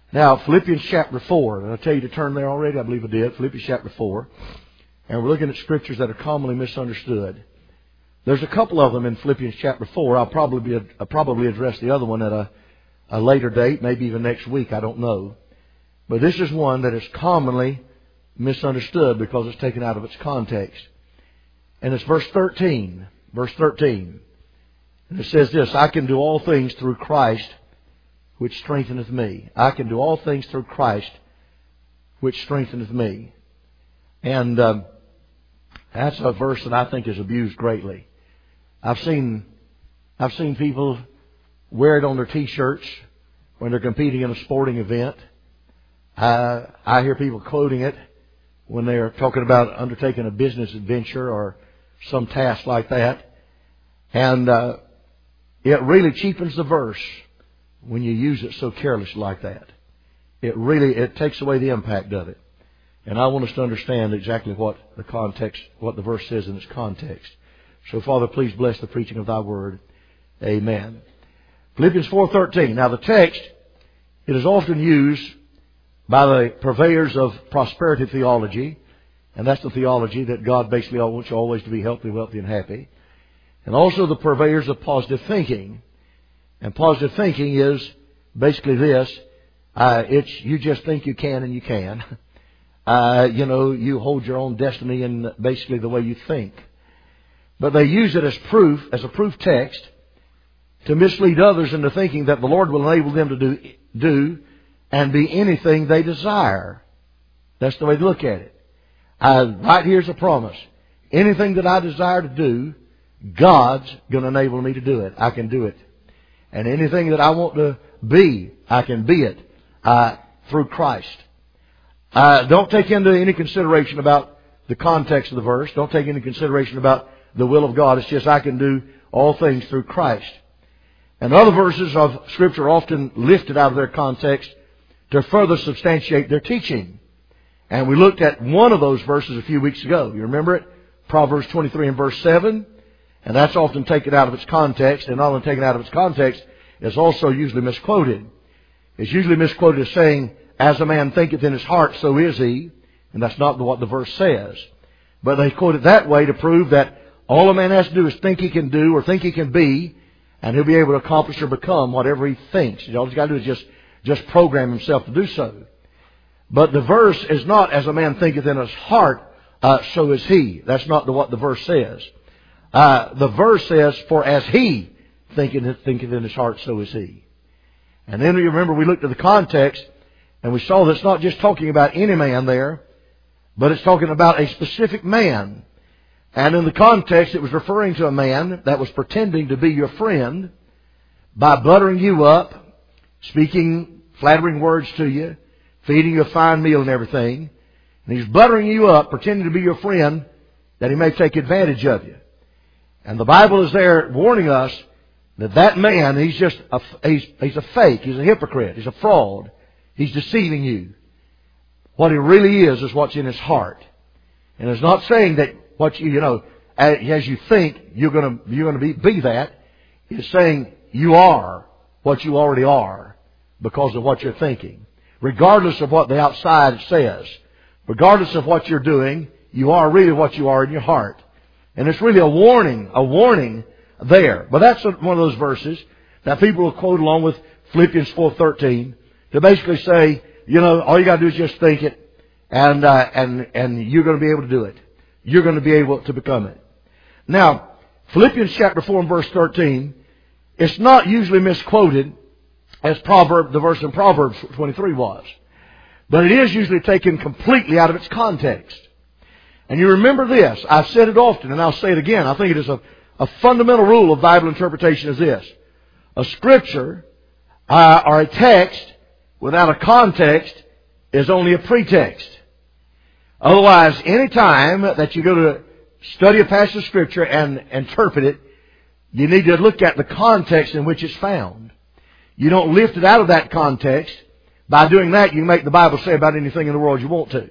Now, Philippians chapter 4. Did I tell you to turn there already? I believe I did. Philippians chapter 4. And we're looking at scriptures that are commonly misunderstood. There's a couple of them in Philippians chapter 4. I'll probably address the other one at a later date, maybe even next week. I don't know. But this is one that is commonly misunderstood because it's taken out of its context. And it's verse 13. Verse 13. And it says this, I can do all things through Christ, which strengtheneth me. I can do all things through Christ, which strengtheneth me. And that's a verse that I think is abused greatly. I've seen people wear it on their T-shirts when they're competing in a sporting event. I hear people quoting it when they're talking about undertaking a business adventure or some task like that. And it really cheapens the verse when you use it so carelessly like that. It takes away the impact of it. And I want us to understand exactly what the verse says in its context. So, Father, please bless the preaching of Thy Word. Amen. Philippians 4:13. Now, the text, it is often used by the purveyors of prosperity theology. And that's the theology that God basically wants you always to be healthy, wealthy, and happy. And also the purveyors of positive thinking. And positive thinking is basically this. You just think you can and you can. You hold your own destiny in basically the way you think. But they use it as a proof text, to mislead others into thinking that the Lord will enable them to do and be anything they desire. That's the way to look at it. Right here's a promise. Anything that I desire to do, God's going to enable me to do it. I can do it. And anything that I want to be, I can be it through Christ. Don't take into any consideration about the context of the verse. Don't take into consideration about the will of God. It's just I can do all things through Christ. And other verses of Scripture are often lifted out of their context to further substantiate their teaching. And we looked at one of those verses a few weeks ago. You remember it? Proverbs 23 and verse 7. And that's often taken out of its context. And not only taken out of its context, it's also usually misquoted. It's usually misquoted as saying, as a man thinketh in his heart, so is he. And that's not what the verse says. But they quote it that way to prove that all a man has to do is think he can do or think he can be, and he'll be able to accomplish or become whatever he thinks. All he's got to do is just program himself to do so. But the verse is not, as a man thinketh in his heart, so is he. That's not what the verse says. The verse says, for as he thinketh in his heart, so is he. And then you remember we looked at the context, and we saw that it's not just talking about any man there, but it's talking about a specific man. And in the context, it was referring to a man that was pretending to be your friend by buttering you up, speaking flattering words to you, feeding you a fine meal and everything. And he's buttering you up, pretending to be your friend, that he may take advantage of you. And the Bible is there warning us that man, he's a fake, he's a hypocrite, he's a fraud. He's deceiving you. What he really is what's in his heart. And it's not saying that what as you think you're going to be that. It's saying you are what you already are because of what you're thinking. Regardless of what the outside says, regardless of what you're doing, you are really what you are in your heart. And it's really a warning there. But that's one of those verses that people will quote along with Philippians 4:13 to basically say, all you got to do is just think it, and you're going to be able to do it. You're going to be able to become it. Now, Philippians chapter 4 and verse 13, it's not usually misquoted as the verse in Proverbs 23 was. But it is usually taken completely out of its context. And you remember this. I've said it often, and I'll say it again. I think it is a fundamental rule of Bible interpretation is this. A scripture or a text without a context is only a pretext. Otherwise, any time that you go to study a passage of Scripture and interpret it, you need to look at the context in which it's found. You don't lift it out of that context. By doing that, you can make the Bible say about anything in the world you want to.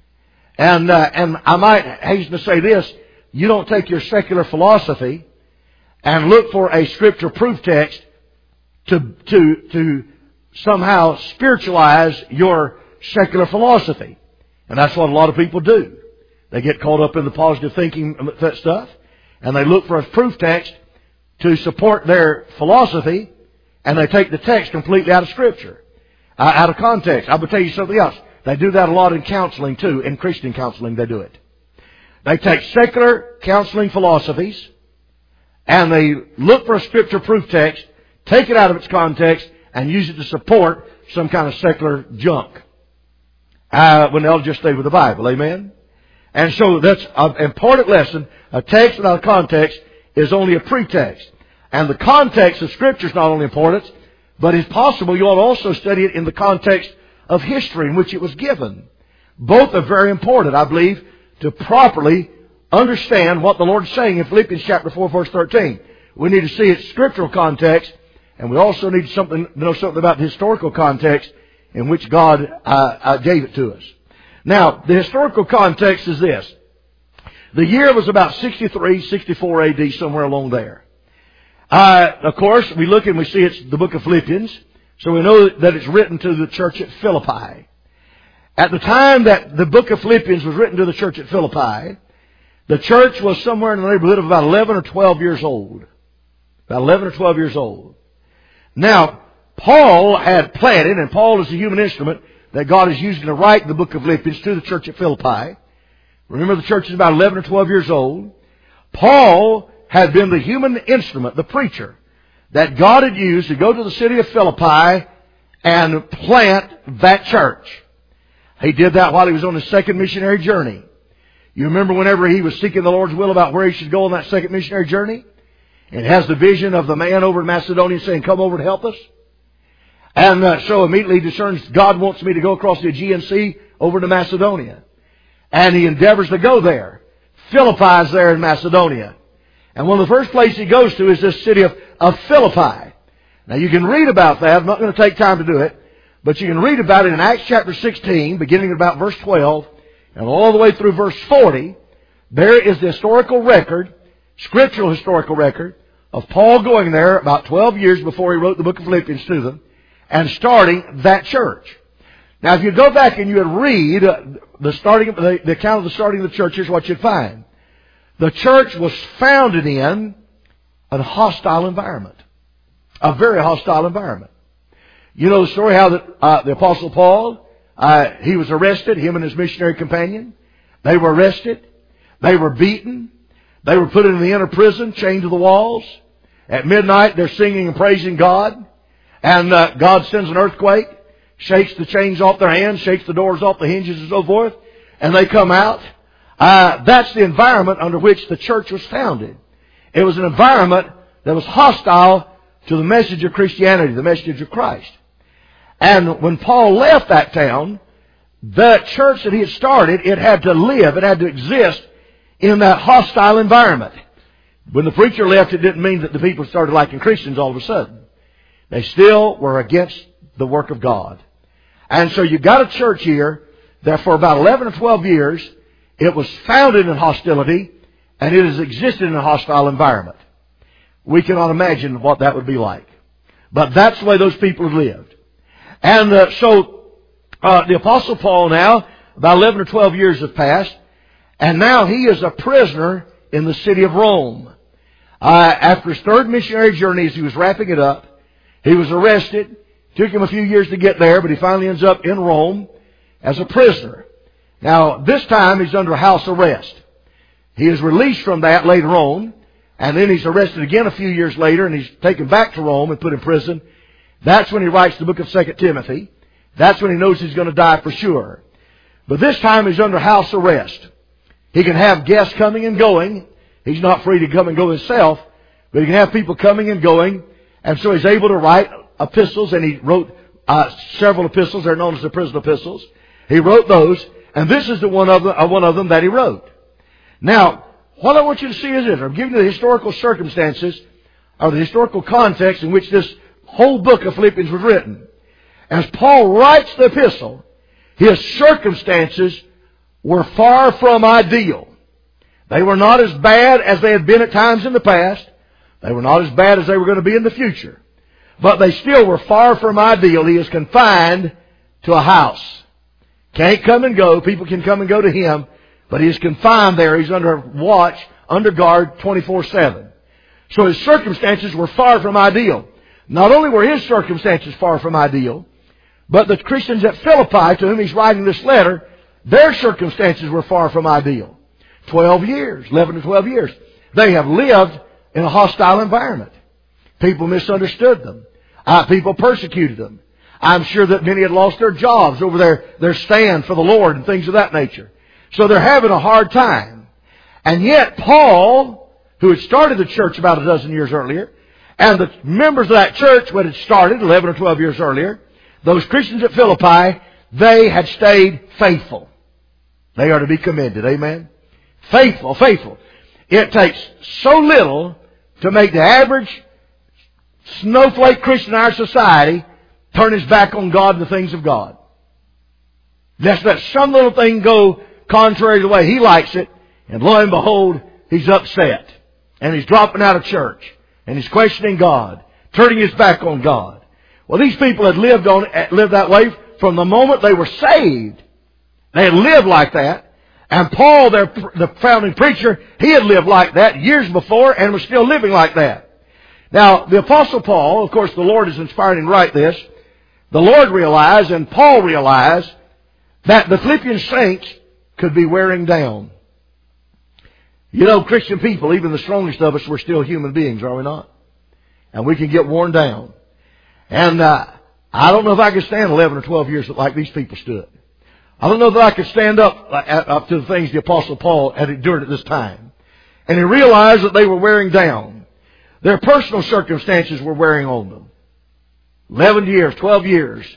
And I might hasten to say this. You don't take your secular philosophy and look for a Scripture proof text to somehow spiritualize your secular philosophy. And that's what a lot of people do. They get caught up in the positive thinking stuff, and they look for a proof text to support their philosophy, and they take the text completely out of Scripture, out of context. I will tell you something else. They do that a lot in counseling too. In Christian counseling, they do it. They take secular counseling philosophies, and they look for a Scripture proof text, take it out of its context, and use it to support some kind of secular junk. When they'll just stay with the Bible. Amen? And so that's an important lesson. A text without context is only a pretext. And the context of Scripture is not only important, but it's possible you ought to also study it in the context of history in which it was given. Both are very important, I believe, to properly understand what the Lord is saying in Philippians chapter 4, verse 13. We need to see its scriptural context, and we also need to know something about the historical context in which God gave it to us. Now, the historical context is this. The year was about 63, 64 A.D., somewhere along there. Of course, we look and we see it's the book of Philippians, so we know that it's written to the church at Philippi. At the time that the book of Philippians was written to the church at Philippi, the church was somewhere in the neighborhood of about 11 or 12 years old. About 11 or 12 years old. Now, Paul had planted, and Paul is the human instrument that God is using to write the book of Philippians to the church at Philippi. Remember, the church is about 11 or 12 years old. Paul had been the human instrument, the preacher, that God had used to go to the city of Philippi and plant that church. He did that while he was on his second missionary journey. You remember whenever he was seeking the Lord's will about where he should go on that second missionary journey? And has the vision of the man over in Macedonia saying, come over and help us. And so immediately discerns, God wants me to go across the Aegean Sea over to Macedonia. And he endeavors to go there. Philippi is there in Macedonia. And one of the first places he goes to is this city of Philippi. Now you can read about that. I'm not going to take time to do it. But you can read about it in Acts chapter 16, beginning at about verse 12, and all the way through verse 40. There is the historical record, scriptural historical record, of Paul going there about 12 years before he wrote the book of Philippians to them, and starting that church. Now, if you go back and you would read the account of the starting of the church, here's what you'd find. The church was founded in a hostile environment. A very hostile environment. You know the story how the Apostle Paul, he was arrested, him and his missionary companion. They were arrested. They were beaten. They were put into the inner prison, chained to the walls. At midnight, they're singing and praising God. And God sends an earthquake, shakes the chains off their hands, shakes the doors off the hinges and so forth, and they come out. That's the environment under which the church was founded. It was an environment that was hostile to the message of Christianity, the message of Christ. And when Paul left that town, the church that he had started, it had to live, it had to exist in that hostile environment. When the preacher left, it didn't mean that the people started liking Christians all of a sudden. They still were against the work of God. And so you've got a church here that for about 11 or 12 years, it was founded in hostility, and it has existed in a hostile environment. We cannot imagine what that would be like. But that's the way those people have lived. And so the Apostle Paul now, about 11 or 12 years have passed, and now he is a prisoner in the city of Rome. After his third missionary journey, as he was wrapping it up, he was arrested. Took him a few years to get there, but he finally ends up in Rome as a prisoner. Now, this time he's under house arrest. He is released from that later on, and then he's arrested again a few years later, and he's taken back to Rome and put in prison. That's when he writes the book of 2 Timothy. That's when he knows he's going to die for sure. But this time he's under house arrest. He can have guests coming and going. He's not free to come and go himself, but he can have people coming and going. And so he's able to write epistles, and he wrote several epistles. They're known as the prison epistles. He wrote those, and this is the one of them that he wrote. Now, what I want you to see is this. I'm giving you the historical circumstances, or the historical context in which this whole book of Philippians was written. As Paul writes the epistle, his circumstances were far from ideal. They were not as bad as they had been at times in the past. They were not as bad as they were going to be in the future. but they still were far from ideal. He is confined to a house. Can't come and go. People can come and go to him, but he is confined there. He's under watch, under guard 24/7. So his circumstances were far from ideal. Not only were his circumstances far from ideal, but the Christians at Philippi, to whom he's writing this letter, their circumstances were far from ideal. 12 years, 11 to 12 years. They have lived in a hostile environment. People misunderstood them. People persecuted them. I'm sure that many had lost their jobs over their stand for the Lord and things of that nature. So they're having a hard time. And yet Paul, who had started the church about a dozen years earlier, and the members of that church, when it started 11 or 12 years earlier, those Christians at Philippi, they had stayed faithful. They are to be commended. Amen? Faithful, faithful. It takes so little to make the average snowflake Christian in our society turn his back on God and the things of God. Just let some little thing go contrary to the way he likes it, and lo and behold, he's upset. And he's dropping out of church. And he's questioning God, turning his back on God. Well, these people had lived that way from the moment they were saved. They had lived like that. And Paul, the founding preacher, he had lived like that years before and was still living like that. Now, the Apostle Paul, of course, the Lord is inspired him to write this. The Lord realized, and Paul realized, that the Philippian saints could be wearing down. You know, Christian people, even the strongest of us, we're still human beings, are we not? And we can get worn down. And I don't know if I could stand 11 or 12 years like these people stood. I don't know that I could stand up to the things the Apostle Paul had endured at this time. And he realized that they were wearing down. Their personal circumstances were wearing on them. 11 years, 12 years,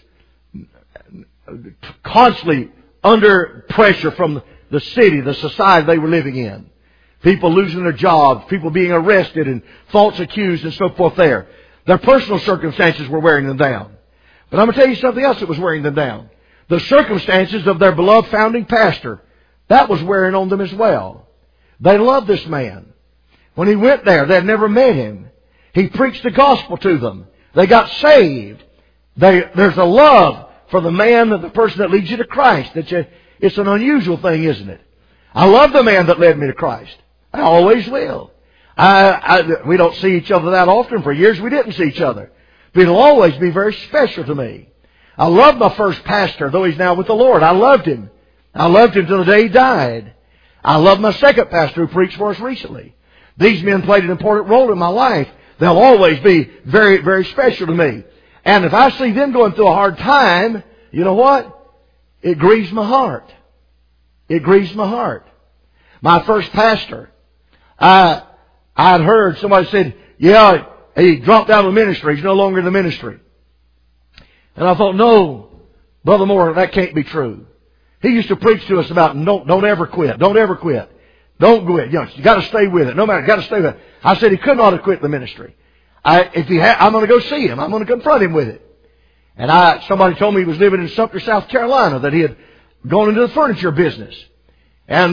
constantly under pressure from the city, the society they were living in. People losing their jobs, people being arrested and false accused and so forth there. Their personal circumstances were wearing them down. But I'm going to tell you something else that was wearing them down. The circumstances of their beloved founding pastor, that was wearing on them as well. They loved this man. When he went there, they had never met him. He preached the gospel to them. They got saved. There's a love for the man, the person that leads you to Christ. It's an unusual thing, isn't it? I love the man that led me to Christ. I always will. We don't see each other that often. For years we didn't see each other. But it'll always be very special to me. I loved my first pastor, though he's now with the Lord. I loved him. I loved him till the day he died. I love my second pastor who preached for us recently. These men played an important role in my life. They'll always be very, very special to me. And if I see them going through a hard time, you know what? It grieves my heart. It grieves my heart. My first pastor, I'd heard somebody said, yeah, he dropped out of the ministry. He's no longer in the ministry. And I thought, no, Brother Moore, that can't be true. He used to preach to us about don't ever quit. Don't ever quit. Don't quit. You got to stay with it. No matter, got to stay with it. I said he could not have quit the ministry. I'm going to go see him. I'm going to confront him with it. And somebody told me he was living in Sumter, South Carolina, that he had gone into the furniture business. And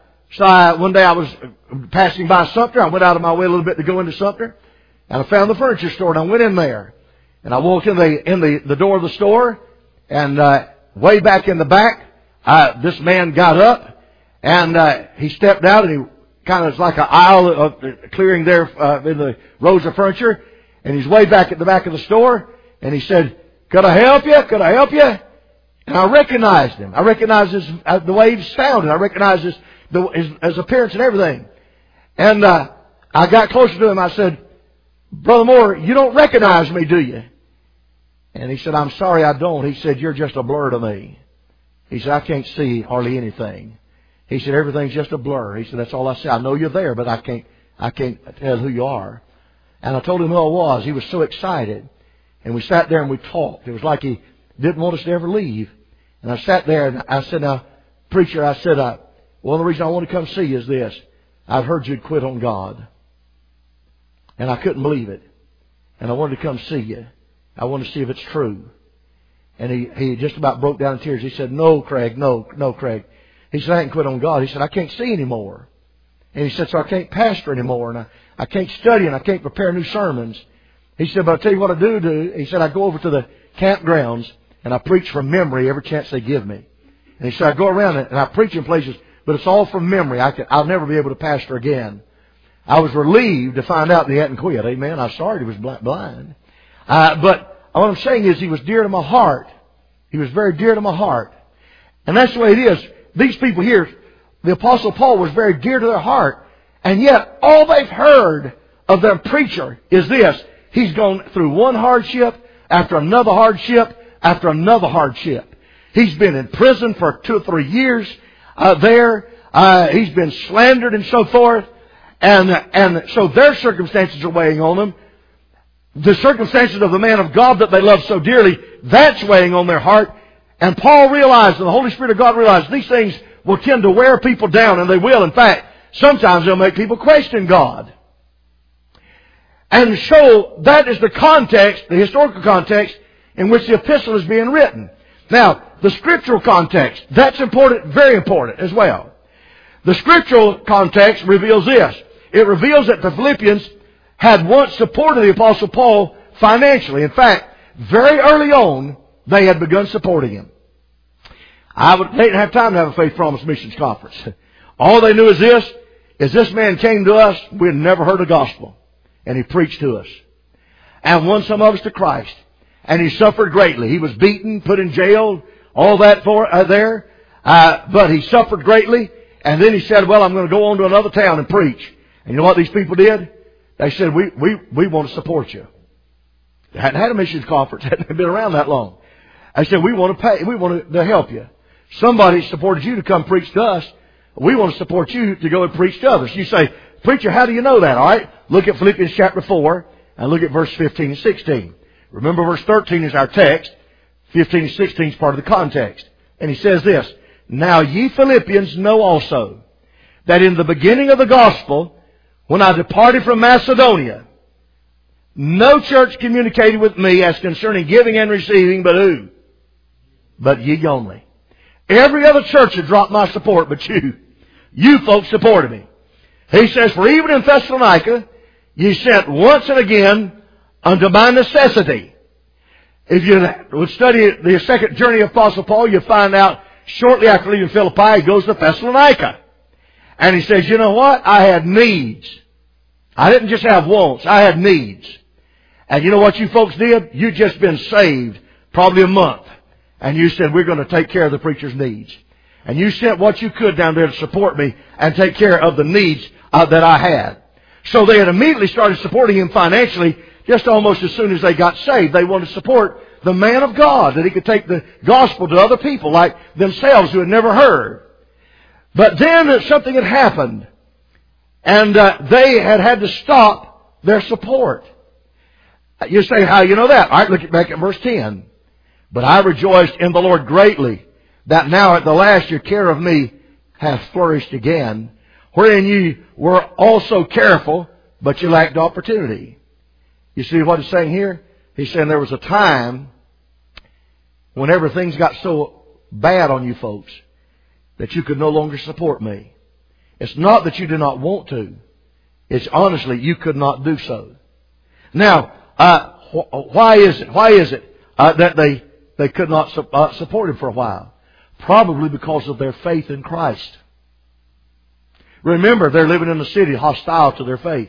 so one day I was passing by Sumter. I went out of my way a little bit to go into Sumter, and I found the furniture store, and I went in there. And I walked in the door of the store, and way back in the back, this man got up, and he stepped out, and he kind of like an aisle of clearing there in the rows of furniture, and he's way back at the back of the store, and he said, "Could I help you? Could I help you?" And I recognized him. I recognized the way he sounded. I recognized his appearance and everything. And I got closer to him. I said, "Brother Moore, you don't recognize me, do you?" And he said, "I'm sorry, I don't." He said, "You're just a blur to me." He said, "I can't see hardly anything." He said, "Everything's just a blur." He said, "That's all I see. I know you're there, but I can't tell who you are." And I told him who I was. He was so excited. And we sat there and we talked. It was like he didn't want us to ever leave. And I sat there and I said, "Now, preacher," I said, "one of the reasons I want to come see you is this. I've heard you'd quit on God." And I couldn't believe it. And I wanted to come see you. I wanted to see if it's true. And he just about broke down in tears. He said, "No, Craig, no, Craig." He said, "I ain't quit on God." He said, "I can't see anymore." And he said, "So I can't pastor anymore. And I can't study and I can't prepare new sermons." He said, but I'll tell you what I do. He said, I go over to the campgrounds and I preach from memory every chance they give me. And he said, I go around and I preach in places, but it's all from memory. I'll never be able to pastor again. I was relieved to find out that he hadn't quit. Amen. I was sorry he was blind. But what I'm saying is he was dear to my heart. He was very dear to my heart. And that's the way it is. These people here, the Apostle Paul was very dear to their heart. And yet, all they've heard of their preacher is this. He's gone through one hardship after another hardship after another hardship. He's been in prison for 2 or 3 years there. He's been slandered and so forth. And so their circumstances are weighing on them. The circumstances of the man of God that they love so dearly, that's weighing on their heart. And Paul realized, and the Holy Spirit of God realized, these things will tend to wear people down, and they will. In fact, sometimes they'll make people question God. And so that is the context, the historical context, in which the epistle is being written. Now, the scriptural context, that's important, very important as well. The scriptural context reveals this. It reveals that the Philippians had once supported the Apostle Paul financially. In fact, very early on, they had begun supporting him. They didn't have time to have a Faith Promise Missions Conference. All they knew is this man came to us, we had never heard the gospel. And he preached to us. And won some of us to Christ. And he suffered greatly. He was beaten, put in jail, all that there. But he suffered greatly. And then he said, well, I'm going to go on to another town and preach. And you know what these people did? They said, we want to support you. They hadn't had a missions conference. Hadn't been around that long. They said, we want to pay. We want to help you. Somebody supported you to come preach to us. We want to support you to go and preach to others. You say, preacher, how do you know that? All right. Look at Philippians chapter 4 and look at verse 15 and 16. Remember, verse 13 is our text. 15 and 16 is part of the context. And he says this, now ye Philippians know also that in the beginning of the gospel, when I departed from Macedonia, no church communicated with me as concerning giving and receiving, but who? But ye only. Every other church had dropped my support, but you. You folks supported me. He says, for even in Thessalonica, ye sent once and again unto my necessity. If you would study the second journey of Apostle Paul, you find out shortly after leaving Philippi, he goes to Thessalonica. And he says, you know what? I had needs. I didn't just have wants. I had needs. And you know what you folks did? You just been saved probably a month. And you said, we're going to take care of the preacher's needs. And you sent what you could down there to support me and take care of the needs that I had. So they had immediately started supporting him financially just almost as soon as they got saved. They wanted to support the man of God, that he could take the gospel to other people like themselves who had never heard. But then something had happened. And they had to stop their support. You say, how you know that? All right, look back at verse 10. But I rejoiced in the Lord greatly, that now at the last your care of me hath flourished again, wherein ye were also careful, but you lacked opportunity. You see what he's saying here? He's saying there was a time whenever things got so bad on you folks that you could no longer support me. It's not that you did not want to. It's honestly you could not do so. Now, why is it that they could not support him for a while? Probably because of their faith in Christ. Remember, they're living in a city hostile to their faith.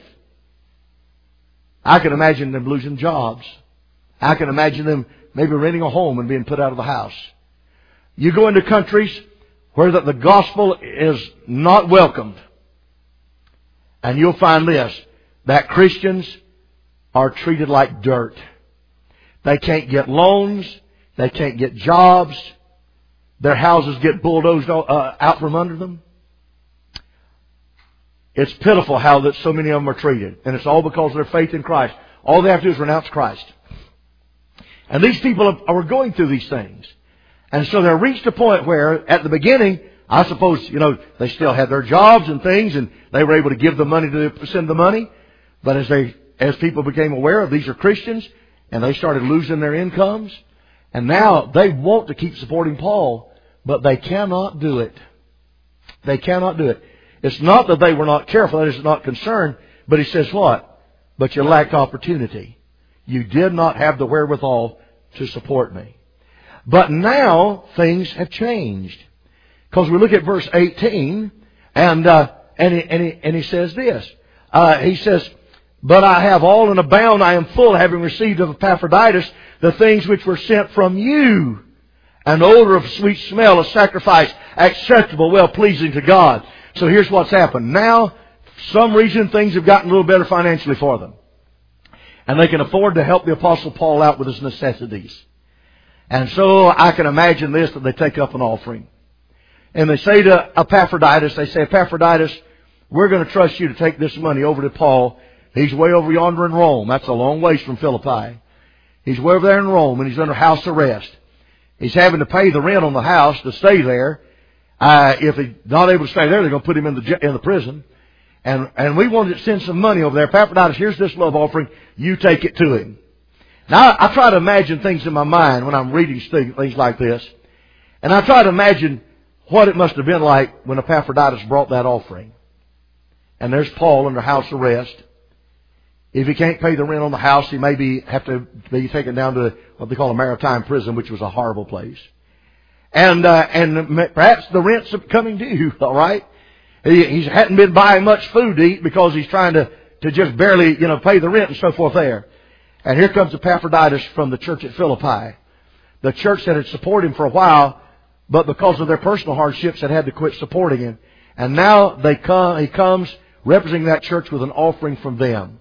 I can imagine them losing jobs. I can imagine them maybe renting a home and being put out of the house. You go into countries where the gospel is not welcomed, and you'll find this, that Christians are treated like dirt. They can't get loans. They can't get jobs. Their houses get bulldozed out from under them. It's pitiful how that so many of them are treated. And it's all because of their faith in Christ. All they have to do is renounce Christ. And these people are going through these things. And so they're reached a point where, at the beginning, I suppose, they still had their jobs and things, and they were able to give the money to send the money. But as people became aware of these are Christians, and they started losing their incomes, and now they want to keep supporting Paul, but they cannot do it. They cannot do it. It's not that they were not careful, that is not concerned, but he says what? But you lacked opportunity. You did not have the wherewithal to support me. But now things have changed. Because we look at verse 18, and he says this. He says, but I have all and abound, I am full, having received of Epaphroditus the things which were sent from you, an odor of sweet smell, a sacrifice acceptable, well pleasing to God. So here's what's happened. Now, for some reason, things have gotten a little better financially for them. And they can afford to help the Apostle Paul out with his necessities. And so I can imagine this, that they take up an offering. And they say to Epaphroditus, they say, Epaphroditus, we're going to trust you to take this money over to Paul. He's way over yonder in Rome. That's a long ways from Philippi. He's way over there in Rome, and he's under house arrest. He's having to pay the rent on the house to stay there. If he's not able to stay there, they're going to put him in the prison. And we wanted to send some money over there. Epaphroditus, here's this love offering. You take it to him. Now, I try to imagine things in my mind when I'm reading things like this. And I try to imagine what it must have been like when Epaphroditus brought that offering. And there's Paul under house arrest. If he can't pay the rent on the house, he may have to be taken down to what they call a maritime prison, which was a horrible place. And perhaps the rent's coming due, all right? He hadn't been buying much food to eat because he's trying to just barely, pay the rent and so forth there. And here comes Epaphroditus from the church at Philippi. The church that had supported him for a while, but because of their personal hardships had to quit supporting him. And now he comes representing that church with an offering from them.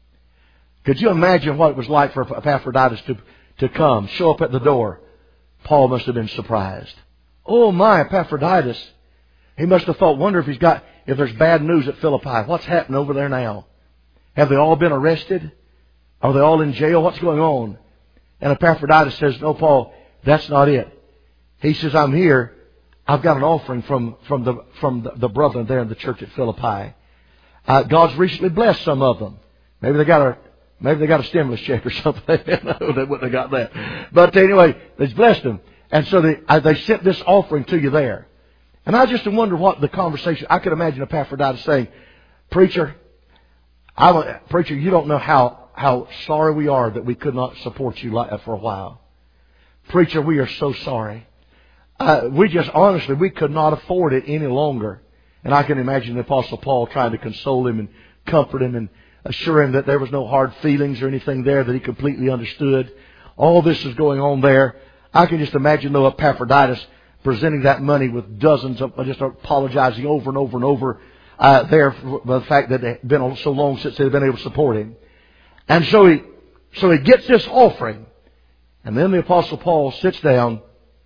Could you imagine what it was like for Epaphroditus to come, show up at the door? Paul must have been surprised. Oh my, Epaphroditus. He must have thought, wonder if there's bad news at Philippi. What's happening over there now? Have they all been arrested? Are they all in jail? What's going on? And Epaphroditus says, no, Paul, that's not it. He says, I'm here. I've got an offering from the brethren there in the church at Philippi. God's recently blessed some of them. Maybe they got a stimulus check or something. No, they wouldn't have got that. But anyway, He's blessed them. And so they sent this offering to you there. And I just wonder what the conversation, I could imagine Epaphroditus saying, Preacher, you don't know how sorry we are that we could not support you for a while. Preacher, we are so sorry. We could not afford it any longer. And I can imagine the Apostle Paul trying to console him and comfort him and assure him that there was no hard feelings or anything there, that he completely understood. All this is going on there. I can just imagine, though, Epaphroditus presenting that money with dozens of, just apologizing over and over and over there for the fact that it had been so long since they'd been able to support him. And so he gets this offering. And then the Apostle Paul sits down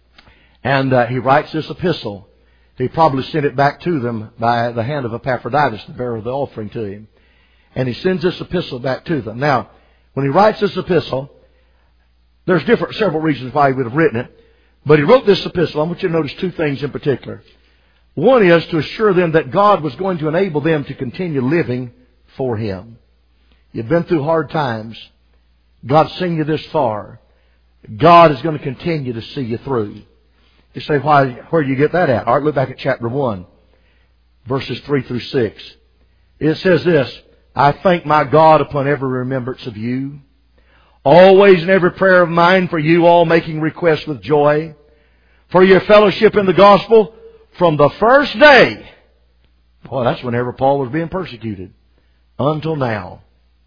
and he writes this epistle. He probably sent it back to them by the hand of Epaphroditus, the bearer of the offering, to him. And he sends this epistle back to them. Now, when he writes this epistle, there's several reasons why he would have written it. But he wrote this epistle. I want you to notice two things in particular. One is to assure them that God was going to enable them to continue living for Him. You've been through hard times. God's seen you this far. God is going to continue to see you through. You say, where do you get that at? All right, look back at chapter 1, verses 3 through 6. It says this, I thank my God upon every remembrance of you, always in every prayer of mine for you all, making requests with joy, for your fellowship in the gospel from the first day. Boy, that's whenever Paul was being persecuted. Until now.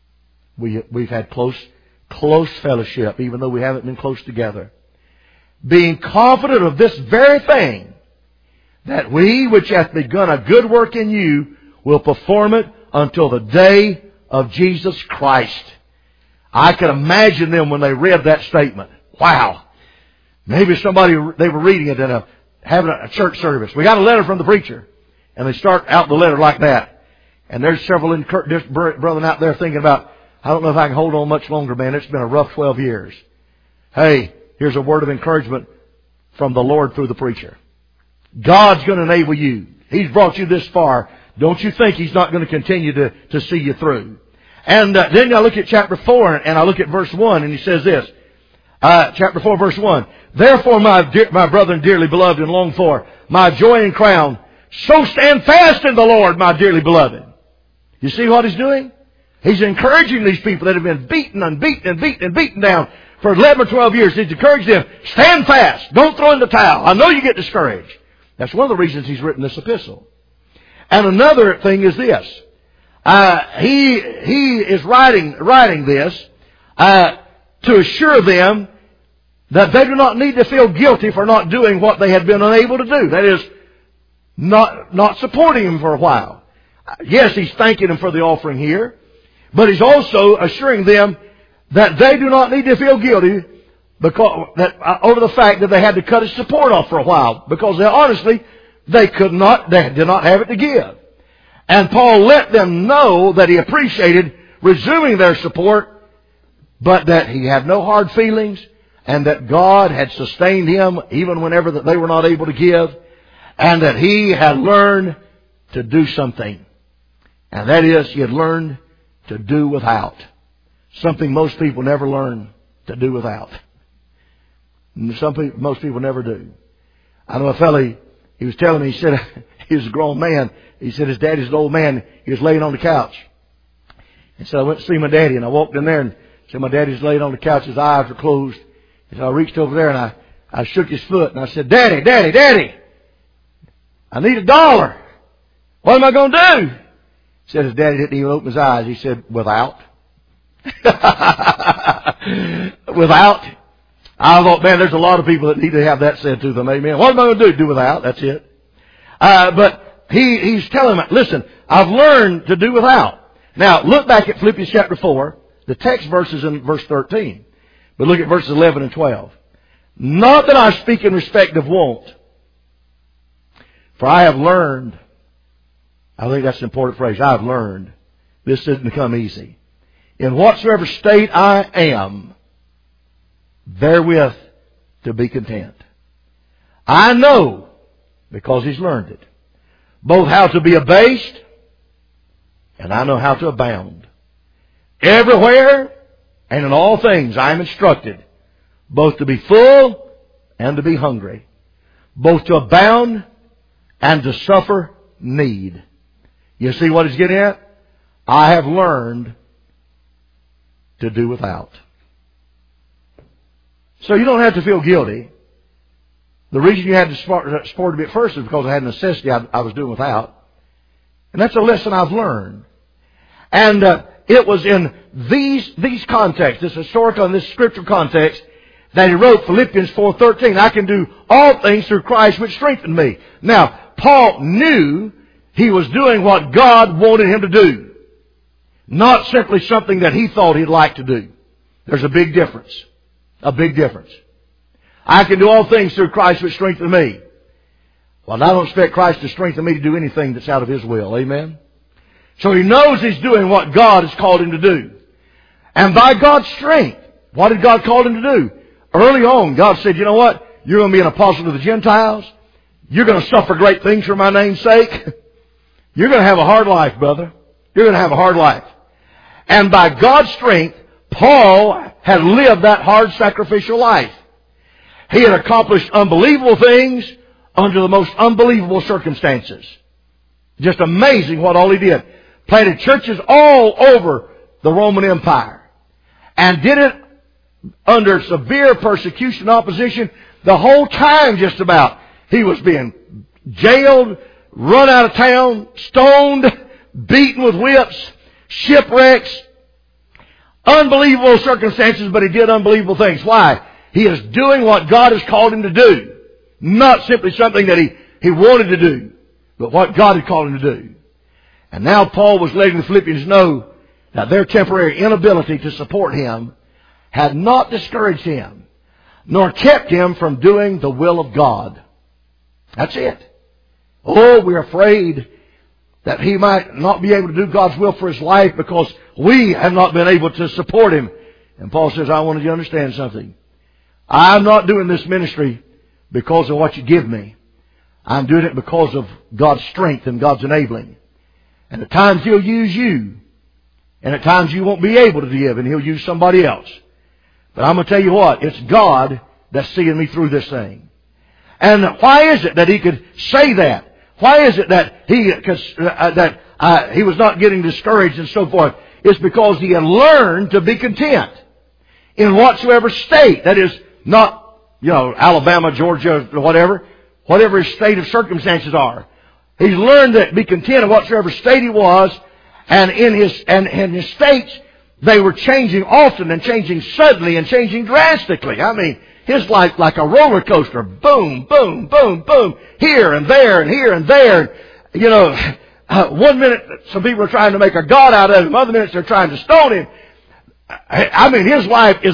We've had close fellowship, even though we haven't been close together. Being confident of this very thing, that we which hath begun a good work in you will perform it until the day of Jesus Christ. I can imagine them when they read that statement. Wow. Maybe they were reading it in having a church service. We got a letter from the preacher. And they start out the letter like that. And there's several brethren out there thinking about, I don't know if I can hold on much longer, man. It's been a rough 12 years. Hey, here's a word of encouragement from the Lord through the preacher. God's going to enable you. He's brought you this far. Don't you think He's not going to continue to see you through? And then I look at chapter 4 and I look at verse 1 and he says this. Chapter 4 verse 1. Therefore my brethren dearly beloved and longed for, my joy and crown, so stand fast in the Lord, my dearly beloved. You see what he's doing? He's encouraging these people that have been beaten and beaten and beaten and beaten down for 11 or 12 years. He's encouraging them, stand fast. Don't throw in the towel. I know you get discouraged. That's one of the reasons he's written this epistle. And another thing is this. He is writing this to assure them that they do not need to feel guilty for not doing what they had been unable to do. That is, not supporting him for a while. Yes, he's thanking them for the offering here, but he's also assuring them that they do not need to feel guilty over the fact that they had to cut his support off for a while, because they did not have it to give. And Paul let them know that he appreciated resuming their support, but that he had no hard feelings, and that God had sustained him even whenever that they were not able to give, and that he had learned to do something. And that is, he had learned to do without. Something most people never learn to do without. Most people never do. I know a fellow, he was telling me, he said, he was a grown man. He said his daddy's an old man. He was laying on the couch. And so I went to see my daddy, and I walked in there and said, my daddy's laying on the couch. His eyes were closed. And so I reached over there and I shook his foot and I said, Daddy, I need $1. What am I going to do? He said his daddy didn't even open his eyes. He said, without. Without. I thought, man, there's a lot of people that need to have that said to them. Amen. What am I going to do? Do without. That's it. But he's telling them, listen, I've learned to do without. Now, look back at Philippians chapter 4. The text verse is in verse 13. But look at verses 11 and 12. Not that I speak in respect of want, for I have learned. I think that's an important phrase. I have learned. This didn't come easy. In whatsoever state I am, therewith to be content. I know, because he's learned it, both how to be abased, and I know how to abound. Everywhere and in all things I am instructed, both to be full and to be hungry, both to abound and to suffer need. You see what he's getting at? I have learned to do without. So you don't have to feel guilty. The reason you had to support a bit first is because I had a necessity I was doing without. And that's a lesson I've learned. And it was in these contexts, this historical and this scriptural context, that he wrote Philippians 4:13. I can do all things through Christ which strengthened me. Now, Paul knew he was doing what God wanted him to do. Not simply something that he thought he'd like to do. There's a big difference. A big difference. I can do all things through Christ which strengthened me. Well, I don't expect Christ to strengthen me to do anything that's out of His will. Amen? So he knows he's doing what God has called him to do. And by God's strength, what did God call him to do? Early on, God said, you know what? You're going to be an apostle to the Gentiles. You're going to suffer great things for my name's sake. You're going to have a hard life, brother. You're going to have a hard life. And by God's strength, Paul had lived that hard sacrificial life. He had accomplished unbelievable things under the most unbelievable circumstances. Just amazing what all he did. Planted churches all over the Roman Empire. And did it under severe persecution and opposition the whole time just about. He was being jailed, run out of town, stoned, beaten with whips, shipwrecks. Unbelievable circumstances, but he did unbelievable things. Why? He is doing what God has called him to do. Not simply something that he wanted to do, but what God had called him to do. And now Paul was letting the Philippians know that their temporary inability to support him had not discouraged him, nor kept him from doing the will of God. That's it. Oh, we're afraid that he might not be able to do God's will for his life because we have not been able to support him. And Paul says, I want you to understand something. I'm not doing this ministry because of what you give me. I'm doing it because of God's strength and God's enabling. And at times He'll use you. And at times you won't be able to give, and He'll use somebody else. But I'm going to tell you what, it's God that's seeing me through this thing. And why is it that he could say that? Why is it that he was not getting discouraged and so forth? is because he had learned to be content in whatsoever state. That is, not, Alabama, Georgia, whatever his state of circumstances are. He's learned to be content in whatsoever state he was, and in his states, they were changing often and changing suddenly and changing drastically. I mean, his life like a roller coaster. Boom, boom, boom, boom. Here and there and here and there. One minute some people are trying to make a god out of him. Other minutes they're trying to stone him. I mean, his life is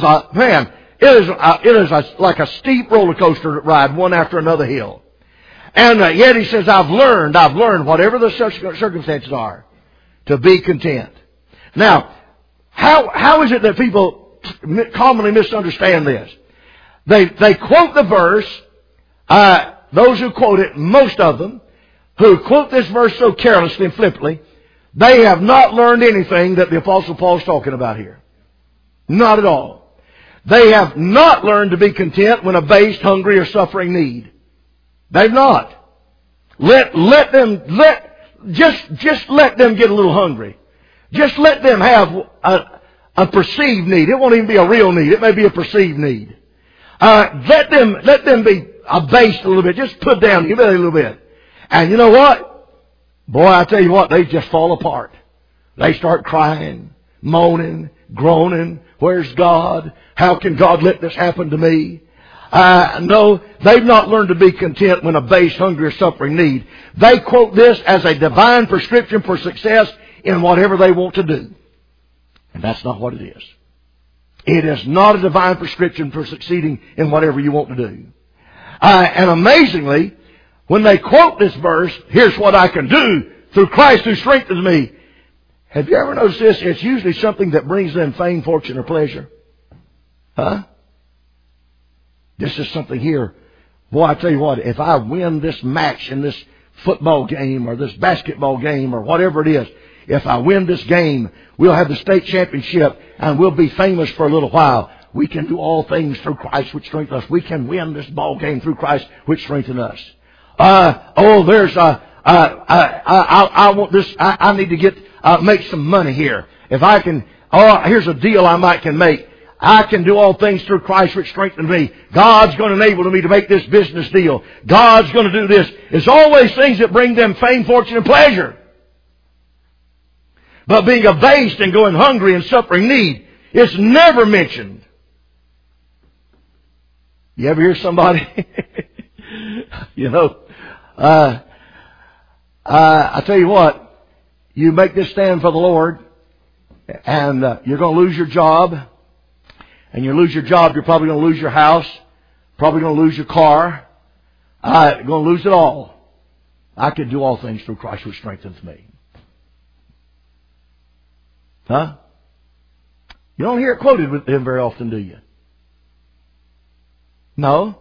like a steep roller coaster ride, one after another hill. And yet he says, I've learned, whatever the circumstances are, to be content. Now, how is it that people commonly misunderstand this? They quote the verse, those who quote it, most of them, who quote this verse so carelessly and flippantly, they have not learned anything that the Apostle Paul is talking about here. Not at all. They have not learned to be content when abased, hungry, or suffering need. They've not. Let them get a little hungry. Just let them have a perceived need. It won't even be a real need. It may be a perceived need. Let them be abased a little bit. Just put down humility a little bit. And you know what? Boy, I tell you what, they just fall apart. They start crying, moaning, groaning. Where's God? How can God let this happen to me? No, they've not learned to be content when abased, hungry, or suffering need. They quote this as a divine prescription for success in whatever they want to do. And that's not what it is. It is not a divine prescription for succeeding in whatever you want to do. And amazingly, when they quote this verse, here's what I can do through Christ who strengthens me. Have you ever noticed this? It's usually something that brings them fame, fortune, or pleasure. Huh? This is something here. Boy, I tell you what, if I win this match in this football game or this basketball game or whatever it is, if I win this game, we'll have the state championship and we'll be famous for a little while. We can do all things through Christ which strengthens us. We can win this ball game through Christ which strengthens us. I want this. I need to make some money here. If I can, here's a deal I can make. I can do all things through Christ which strengthens me. God's going to enable me to make this business deal. God's going to do this. It's always things that bring them fame, fortune, and pleasure. But being abased and going hungry and suffering need, it's never mentioned. You ever hear somebody, I tell you what, you make this stand for the Lord, and you're going to lose your job. And you lose your job, you're probably going to lose your house, probably going to lose your car, you're going to lose it all. I can do all things through Christ who strengthens me. Huh? You don't hear it quoted with him very often, do you? No.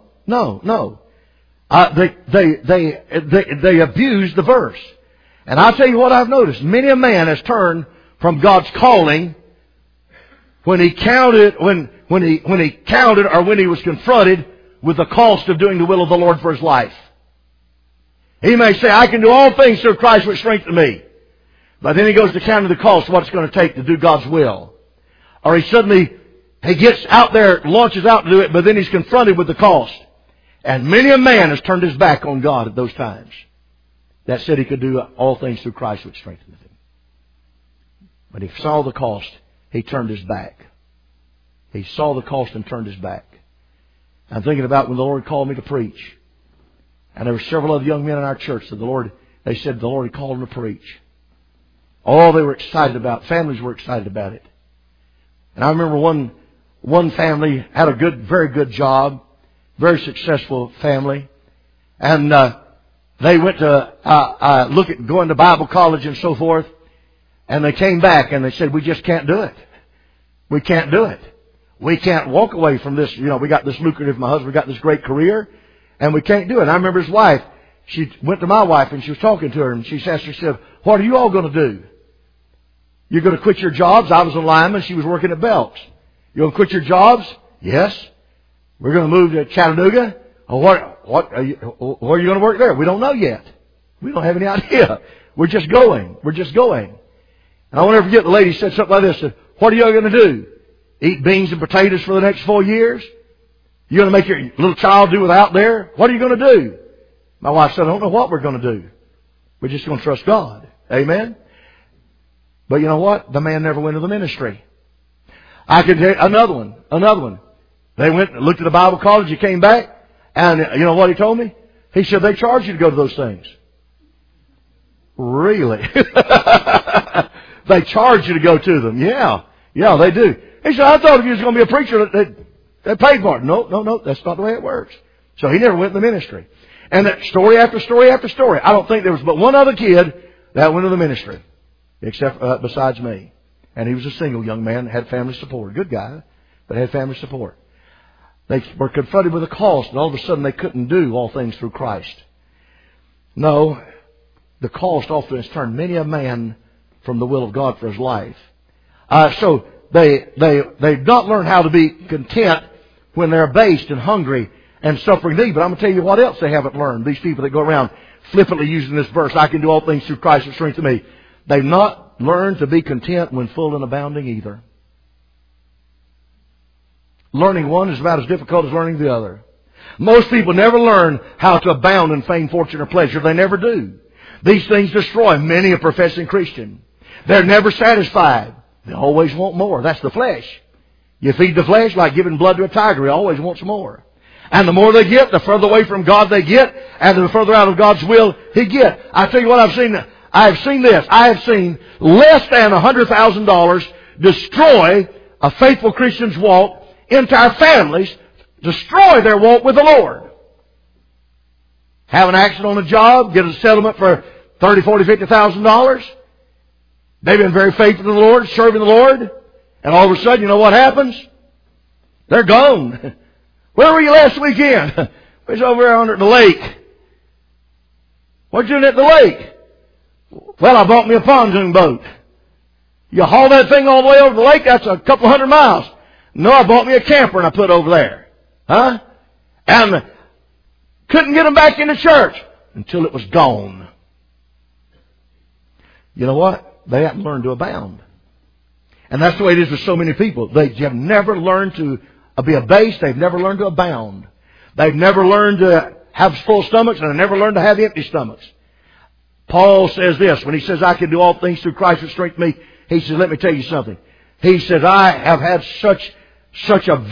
They abuse the verse. And I'll tell you what I've noticed. Many a man has turned from God's calling when he counted or when he was confronted with the cost of doing the will of the Lord for his life. He may say, I can do all things through Christ which strengthens me. But then he goes to count the cost of what it's going to take to do God's will. Or he gets out there, launches out to do it, but then he's confronted with the cost. And many a man has turned his back on God at those times. That said he could do all things through Christ which strengthens him. But he saw the cost. He turned his back. He saw the cost and turned his back. I'm thinking about when the Lord called me to preach. And there were several other young men in our church that they said the Lord had called them to preach. Oh, they were excited about it. Families were excited about it. And I remember one family had a very good job, very successful family. And they went to look at going to Bible college and so forth. And they came back and they said, we just can't do it. We can't do it. We can't walk away from this. We got this lucrative, my husband got this great career, and we can't do it. And I remember his wife, she went to my wife and she was talking to her, and she asked her, she said, what are you all going to do? You're going to quit your jobs? I was a lineman. She was working at Belk's. You're going to quit your jobs? Yes. We're going to move to Chattanooga? Where are you going to work there? We don't know yet. We don't have any idea. We're just going. And I'll never forget the lady said something like this. Said, what are you going to do? Eat beans and potatoes for the next 4 years? You're going to make your little child do without there? What are you going to do? My wife said, I don't know what we're going to do. We're just going to trust God. Amen? But you know what? The man never went to the ministry. I can tell you another one. They went and looked at the Bible college. He came back. And you know what he told me? He said, they charge you to go to those things. Really? They charge you to go to them. Yeah, they do. He said, I thought if you was going to be a preacher, they paid for it. No, that's not the way it works. So he never went in the ministry. And that story after story after story. I don't think there was but one other kid that went to the ministry, except besides me. And he was a single young man, had family support. Good guy, but had family support. They were confronted with a cost, and all of a sudden they couldn't do all things through Christ. No, the cost often has turned many a man from the will of God for his life. So they've not learned how to be content when they're abased and hungry and suffering need. But I'm going to tell you what else they haven't learned. These people that go around flippantly using this verse, I can do all things through Christ who strengthens me. They've not learned to be content when full and abounding either. Learning one is about as difficult as learning the other. Most people never learn how to abound in fame, fortune, or pleasure. They never do. These things destroy many a professing Christian. They're never satisfied. They always want more. That's the flesh. You feed the flesh like giving blood to a tiger. He always wants more. And the more they get, the further away from God they get, and the further out of God's will he get. I tell you what I've seen. I have seen this. I have seen less than $100,000 destroy a faithful Christian's walk, entire families destroy their walk with the Lord. Have an accident on a job, get a settlement for $30,000, $40,000, $50,000. They've been very faithful to the Lord, serving the Lord, and all of a sudden, you know what happens? They're gone. Where were you last weekend? We was over there under the lake. What you doing at the lake? Well, I bought me a pontoon boat. You haul that thing all the way over the lake, that's a couple hundred miles. No, I bought me a camper and I put over there. Huh? And couldn't get them back into church until it was gone. You know what? They haven't learned to abound. And that's the way it is with so many people. They have never learned to be abased. They've never learned to abound. They've never learned to have full stomachs, and they've never learned to have empty stomachs. Paul says this, when he says, I can do all things through Christ who strengthens me, he says, let me tell you something. He says, I have had such a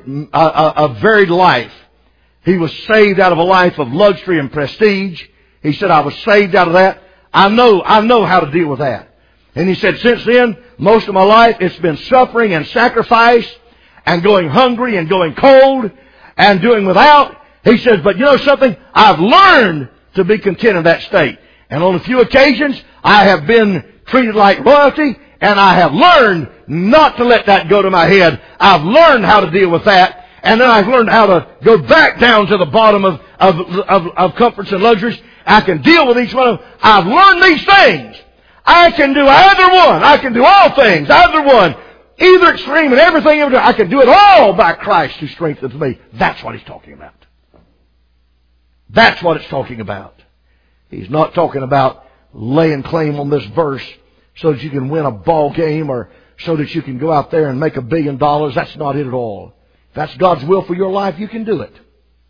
varied life. He was saved out of a life of luxury and prestige. He said, I was saved out of that. I know how to deal with that. And he said, since then, most of my life, it's been suffering and sacrifice and going hungry and going cold and doing without. He says, but you know something? I've learned to be content in that state. And on a few occasions, I have been treated like royalty, and I have learned not to let that go to my head. I've learned how to deal with that. And then I've learned how to go back down to the bottom of comforts and luxuries. I can deal with each one of them. I've learned these things. I can do either one. I can do all things, either one. Either extreme and everything. I can do it all by Christ who strengthens me. That's what he's talking about. That's what it's talking about. He's not talking about laying claim on this verse so that you can win a ball game or so that you can go out there and make $1 billion. That's not it at all. If that's God's will for your life, you can do it.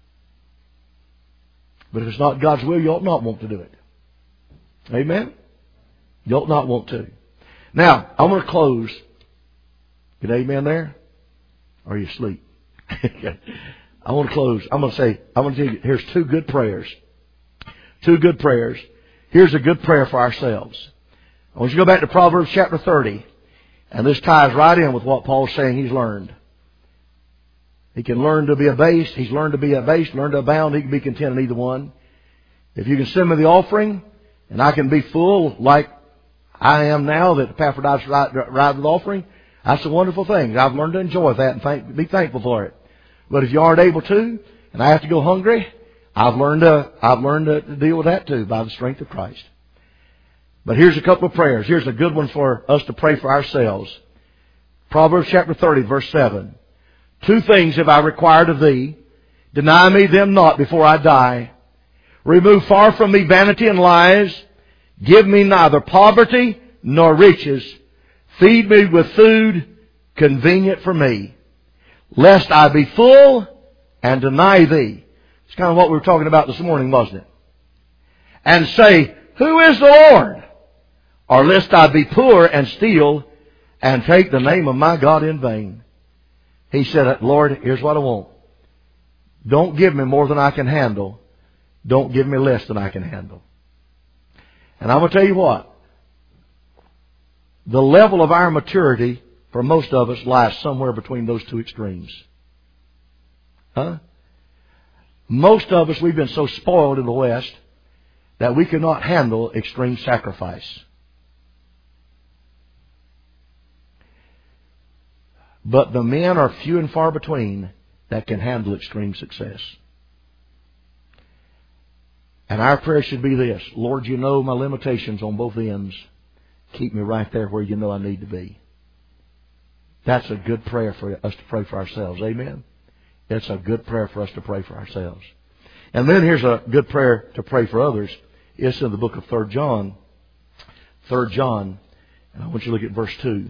But if it's not God's will, you ought not want to do it. Amen? You ought not want to. Now, I'm going to close. Get amen there? Or are you asleep? I want to close. I'm going to tell you, here's two good prayers. Two good prayers. Here's a good prayer for ourselves. I want you to go back to Proverbs chapter 30. And this ties right in with what Paul's saying he's learned. He can learn to be abased. He's learned to be abased, learn to abound. He can be content in either one. If you can send me the offering, and I can be full like I am now, that Epaphroditus arrived with offering, that's a wonderful thing. I've learned to enjoy that and be thankful for it. But if you aren't able to, and I have to go hungry, I've learned to deal with that too by the strength of Christ. But here's a couple of prayers. Here's a good one for us to pray for ourselves. Proverbs chapter 30, verse 7. 2 things have I required of thee. Deny me them not before I die. Remove far from me vanity and lies. Give me neither poverty nor riches. Feed me with food convenient for me, lest I be full and deny thee. It's kind of what we were talking about this morning, wasn't it? And say, who is the Lord? Or lest I be poor and steal and take the name of my God in vain. He said, Lord, here's what I want. Don't give me more than I can handle. Don't give me less than I can handle. And I'm going to tell you what. The level of our maturity for most of us lies somewhere between those two extremes. Most of us, we've been so spoiled in the West that we cannot handle extreme sacrifice. But the men are few and far between that can handle extreme success. And our prayer should be this: Lord, you know my limitations on both ends. Keep me right there where you know I need to be. That's a good prayer for us to pray for ourselves. Amen? It's a good prayer for us to pray for ourselves. And then here's a good prayer to pray for others. It's in the book of 3 John. 3 John. And I want you to look at verse 2.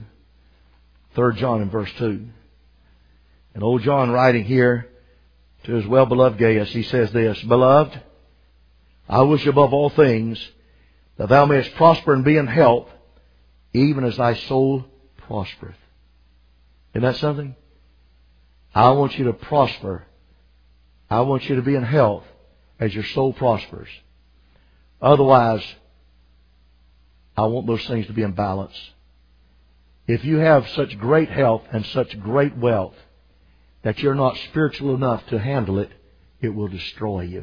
3 John and verse 2. And old John writing here to his well-beloved Gaius, he says this: Beloved, I wish above all things that thou mayest prosper and be in health, even as thy soul prospereth. Isn't that something? I want you to prosper. I want you to be in health as your soul prospers. Otherwise, I want those things to be in balance. If you have such great health and such great wealth that you're not spiritual enough to handle it, it will destroy you.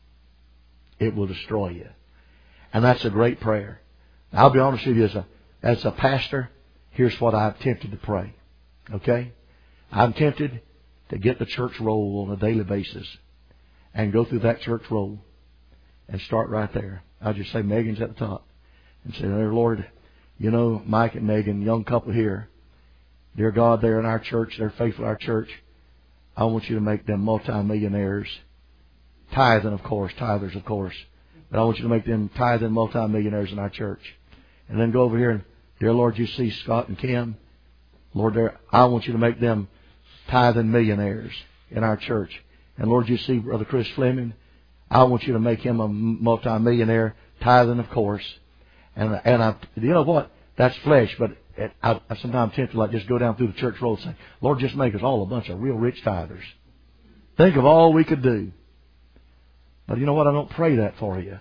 It will destroy you. And that's a great prayer. I'll be honest with you, as a pastor, here's what I'm tempted to pray. Okay? I'm tempted to get the church roll on a daily basis and go through that church roll and start right there. I'll just say Megan's at the top and say, dear Lord, you know, Mike and Megan, young couple here, dear God, they're in our church, they're faithful to our church. I want you to make them multimillionaires. Tithing, of course, tithers, of course. But I want you to make them tithing multimillionaires in our church. And then go over here and, dear Lord, you see Scott and Kim. Lord, I want you to make them tithing millionaires in our church. And Lord, you see Brother Chris Fleming. I want you to make him a multimillionaire, tithing, of course. And you know what? That's flesh, but I sometimes tempted to just go down through the church roll and say, Lord, just make us all a bunch of real rich tithers. Think of all we could do. But you know what? I don't pray that for you.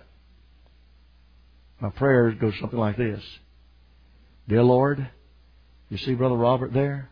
My prayer goes something like this. Dear Lord, you see Brother Robert there?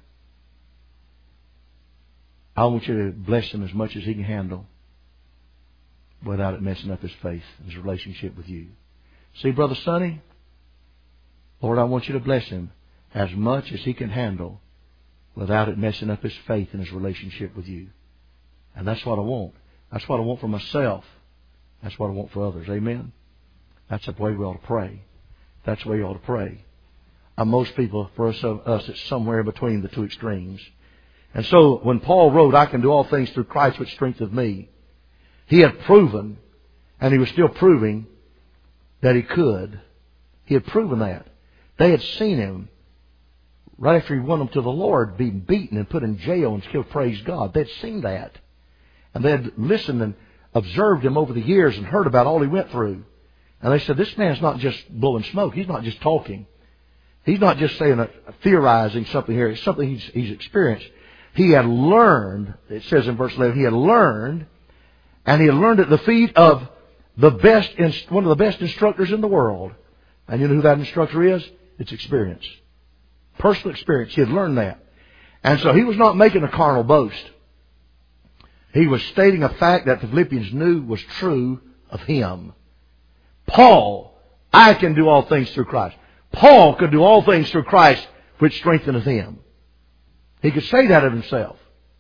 I want you to bless him as much as he can handle without it messing up his faith and his relationship with you. See Brother Sonny? Lord, I want you to bless him as much as he can handle without it messing up his faith and his relationship with you. And that's what I want. That's what I want for myself. That's what I want for others. Amen? That's the way we ought to pray. That's the way you ought to pray. Most people, for us, it's somewhere between the two extremes. And so when Paul wrote, I can do all things through Christ which strengtheneth me, he had proven, and he was still proving, that he could. He had proven that. They had seen him, right after he won them to the Lord, being beaten and put in jail and still praise God. They'd seen that. And they had listened and observed him over the years and heard about all he went through. And they said, this man's not just blowing smoke. He's not just talking. He's not just saying, theorizing something here. It's something he's experienced. He had learned, it says in verse 11, he had learned, and he had learned at the feet of one of the best instructors in the world. And you know who that instructor is? It's experience. Personal experience. He had learned that. And so he was not making a carnal boast. He was stating a fact that the Philippians knew was true of him. Paul, I can do all things through Christ. Paul could do all things through Christ which strengtheneth him. He could say that of himself.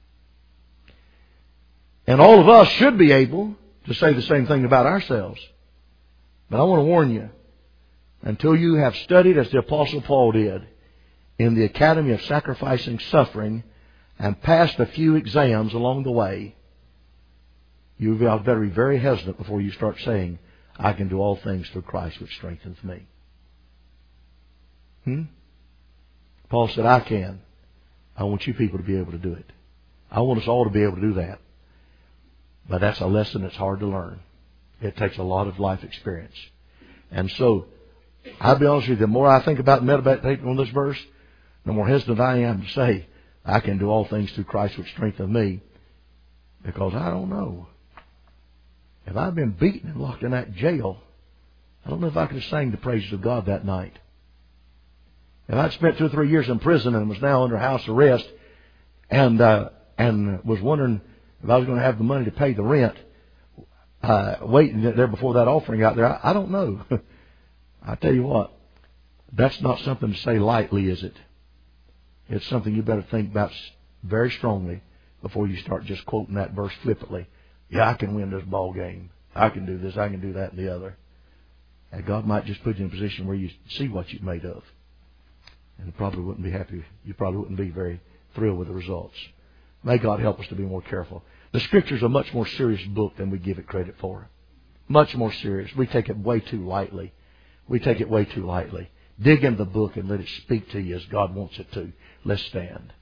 And all of us should be able to say the same thing about ourselves. But I want to warn you, until you have studied as the Apostle Paul did in the Academy of Sacrificing Suffering and passed a few exams along the way, you better be very hesitant before you start saying, I can do all things through Christ which strengthens me. Paul said, I can. I want you people to be able to do it. I want us all to be able to do that. But that's a lesson that's hard to learn. It takes a lot of life experience. And so, I'll be honest with you, the more I think about and meditate on this verse, the more hesitant I am to say, I can do all things through Christ which strengtheneth me. Because I don't know. If I'd been beaten and locked in that jail, I don't know if I could have sang the praises of God that night. If I'd spent 2 or 3 years in prison and was now under house arrest and was wondering if I was going to have the money to pay the rent, waiting there before that offering got there, I don't know. I tell you what, that's not something to say lightly, is it? It's something you better think about very strongly before you start just quoting that verse flippantly. Yeah, I can win this ball game. I can do this. I can do that and the other. And God might just put you in a position where you see what you're made of. And you probably wouldn't be happy. You probably wouldn't be very thrilled with the results. May God help us to be more careful. The Scripture's a much more serious book than we give it credit for. Much more serious. We take it way too lightly. We take it way too lightly. Dig into the book and let it speak to you as God wants it to. Let's stand.